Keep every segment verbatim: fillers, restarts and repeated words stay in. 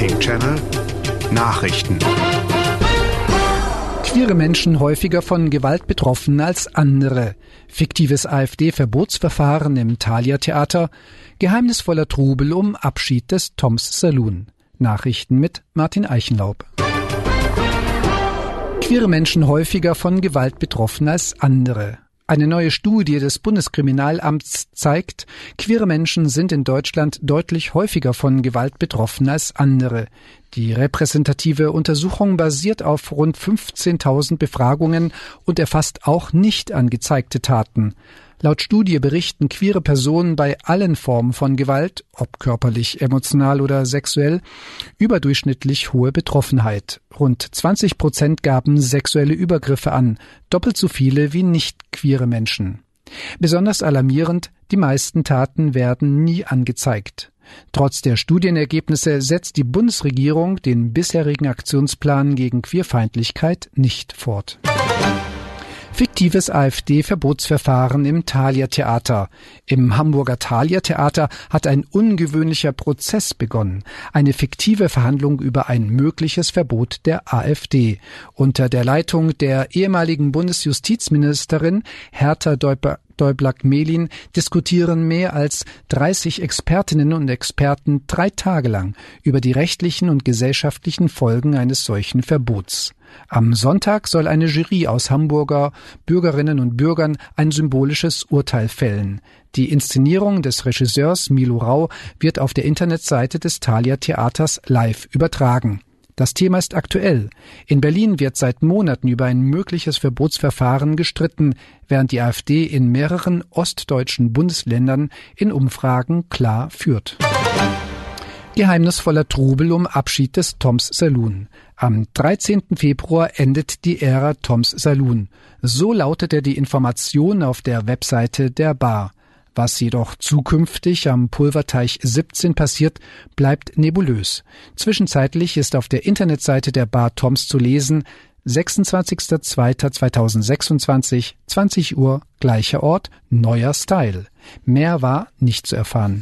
Pink Channel Nachrichten. Queere Menschen häufiger von Gewalt betroffen als andere. Fiktives AfD-Verbotsverfahren im Thalia-Theater. Geheimnisvoller Trubel um Abschied des Toms Saloon. Nachrichten mit Martin Eichenlaub. Queere Menschen häufiger von Gewalt betroffen als andere. Eine neue Studie des Bundeskriminalamts zeigt, queere Menschen sind in Deutschland deutlich häufiger von Gewalt betroffen als andere. Die repräsentative Untersuchung basiert auf rund fünfzehntausend Befragungen und erfasst auch nicht angezeigte Taten. Laut Studie berichten queere Personen bei allen Formen von Gewalt, ob körperlich, emotional oder sexuell, überdurchschnittlich hohe Betroffenheit. Rund zwanzig Prozent gaben sexuelle Übergriffe an, doppelt so viele wie nicht queere Menschen. Besonders alarmierend, die meisten Taten werden nie angezeigt. Trotz der Studienergebnisse setzt die Bundesregierung den bisherigen Aktionsplan gegen Queerfeindlichkeit nicht fort. Fiktives AfD-Verbotsverfahren im Thalia-Theater. Im Hamburger Thalia-Theater hat ein ungewöhnlicher Prozess begonnen. Eine fiktive Verhandlung über ein mögliches Verbot der AfD. Unter der Leitung der ehemaligen Bundesjustizministerin Herta Däubler-Mehlin diskutieren mehr als dreißig Expertinnen und Experten drei Tage lang über die rechtlichen und gesellschaftlichen Folgen eines solchen Verbots. Am Sonntag soll eine Jury aus Hamburger Bürgerinnen und Bürgern ein symbolisches Urteil fällen. Die Inszenierung des Regisseurs Milo Rau wird auf der Internetseite des Thalia-Theaters live übertragen. Das Thema ist aktuell. In Berlin wird seit Monaten über ein mögliches Verbotsverfahren gestritten, während die AfD in mehreren ostdeutschen Bundesländern in Umfragen klar führt. Geheimnisvoller Trubel um Abschied des Toms Saloon. Am dreizehnten Februar endet die Ära Toms Saloon. So lautete die Information auf der Webseite der Bar. Was jedoch zukünftig am Pulverteich siebzehn passiert, bleibt nebulös. Zwischenzeitlich ist auf der Internetseite der Bar Toms zu lesen: sechsundzwanzigster zweiter zweitausendsechsundzwanzig, zwanzig Uhr, gleicher Ort, neuer Style. Mehr war nicht zu erfahren.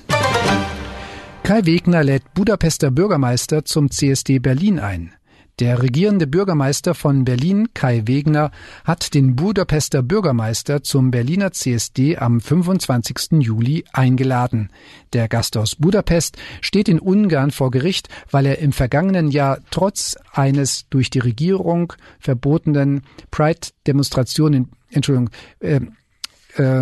Kai Wegner lädt Budapester Bürgermeister zum C S D Berlin ein. Der regierende Bürgermeister von Berlin, Kai Wegner, hat den Budapester Bürgermeister zum Berliner C S D am fünfundzwanzigsten Juli eingeladen. Der Gast aus Budapest steht in Ungarn vor Gericht, weil er im vergangenen Jahr trotz eines durch die Regierung verbotenen Pride-Demonstrationen, Entschuldigung, äh, äh,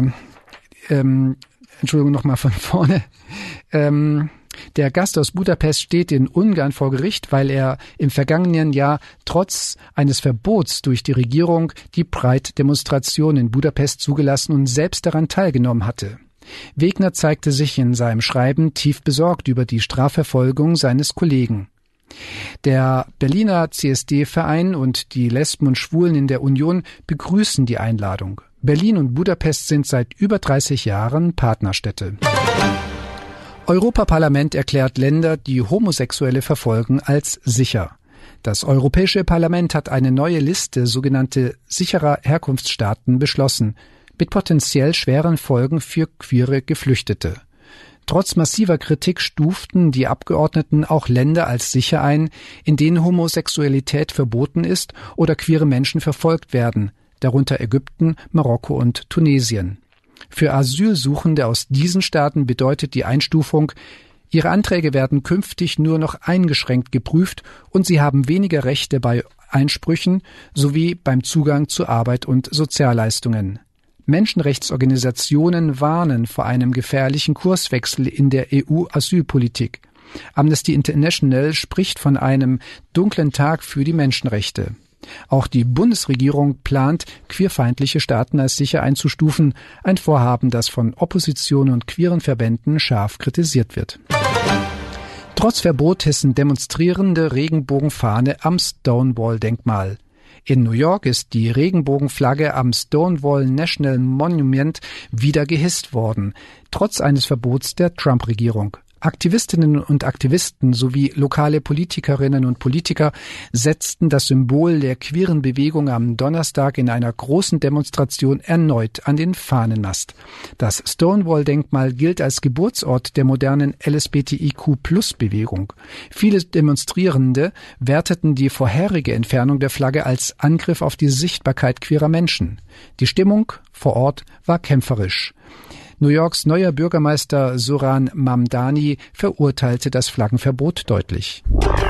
äh, Entschuldigung, nochmal von vorne, ähm, Der Gast aus Budapest steht in Ungarn vor Gericht, weil er im vergangenen Jahr trotz eines Verbots durch die Regierung die Pride-Demonstration in Budapest zugelassen und selbst daran teilgenommen hatte. Wegner zeigte sich in seinem Schreiben tief besorgt über die Strafverfolgung seines Kollegen. Der Berliner C S D-Verein und die Lesben und Schwulen in der Union begrüßen die Einladung. Berlin und Budapest sind seit über dreißig Jahren Partnerstädte. Europaparlament erklärt Länder, die Homosexuelle verfolgen, als sicher. Das Europäische Parlament hat eine neue Liste sogenannte sicherer Herkunftsstaaten beschlossen, mit potenziell schweren Folgen für queere Geflüchtete. Trotz massiver Kritik stuften die Abgeordneten auch Länder als sicher ein, in denen Homosexualität verboten ist oder queere Menschen verfolgt werden, darunter Ägypten, Marokko und Tunesien. Für Asylsuchende aus diesen Staaten bedeutet die Einstufung: Ihre Anträge werden künftig nur noch eingeschränkt geprüft und sie haben weniger Rechte bei Einsprüchen sowie beim Zugang zu Arbeit und Sozialleistungen. Menschenrechtsorganisationen warnen vor einem gefährlichen Kurswechsel in der E U-Asylpolitik. Amnesty International spricht von einem dunklen Tag für die Menschenrechte. Auch die Bundesregierung plant, queerfeindliche Staaten als sicher einzustufen, ein Vorhaben, das von Opposition und queeren Verbänden scharf kritisiert wird. Trotz Verbot hissen Demonstrierende Regenbogenfahne am Stonewall-Denkmal. In New York ist die Regenbogenflagge am Stonewall National Monument wieder gehisst worden, trotz eines Verbots der Trump-Regierung. Aktivistinnen und Aktivisten sowie lokale Politikerinnen und Politiker setzten das Symbol der queeren Bewegung am Donnerstag in einer großen Demonstration erneut an den Fahnenmast. Das Stonewall-Denkmal gilt als Geburtsort der modernen L S B T I Q Plus Bewegung. Viele Demonstrierende werteten die vorherige Entfernung der Flagge als Angriff auf die Sichtbarkeit queerer Menschen. Die Stimmung vor Ort war kämpferisch. New Yorks neuer Bürgermeister Zohran Mamdani verurteilte das Flaggenverbot deutlich.